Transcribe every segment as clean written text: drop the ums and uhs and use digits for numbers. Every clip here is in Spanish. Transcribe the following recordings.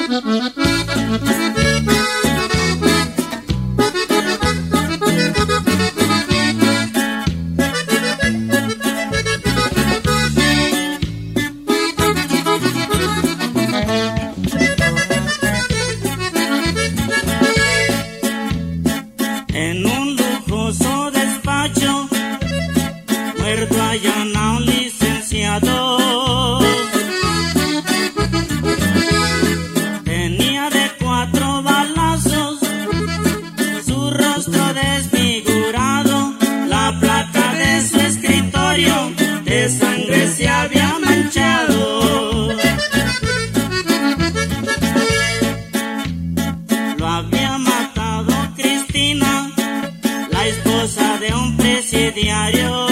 En un lujoso despacho, muerto allana un licenciado. Tenía de 4 balazos su rostro desfigurado, la placa de su escritorio de sangre se había manchado. Lo había matado Cristina, la esposa de un presidiario,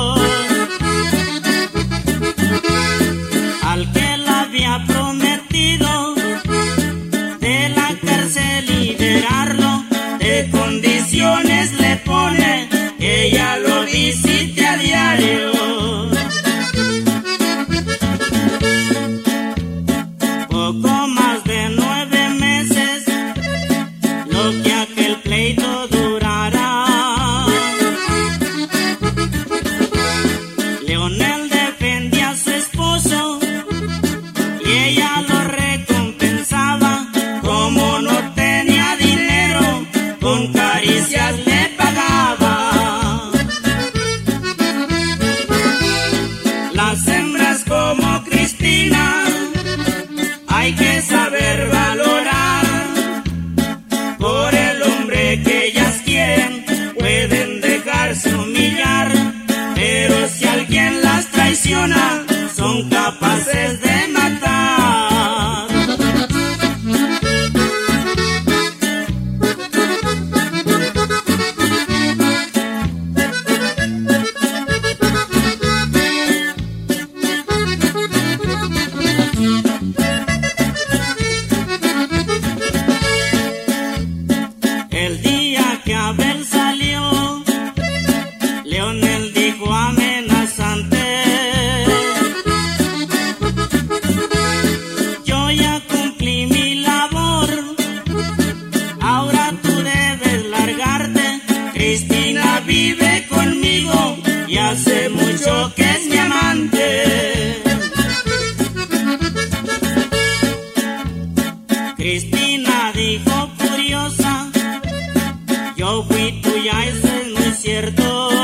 al que le había prometido de la cárcel liberarlo. De condiciones le pone que ella lo visite a diario. Poco más de 9 meses lo que aquel pleito durará. Leonel defendía a su esposo y ella lo recompensaba. Como no tenía dinero, con caricias le pagaba. Las hembras como Cristina hay que saber valorar. Por el hombre que ellas quieren pueden dejarse humillar, pero si alguien las traiciona son capaces de matar. El día que Abel salió, Leonel dijo amenazante: yo ya cumplí mi labor, ahora tú debes largarte. Cristina vive conmigo y hace mucho que es mi amante. Cristina dijo furiosa: yo fui tuya, eso es muy cierto.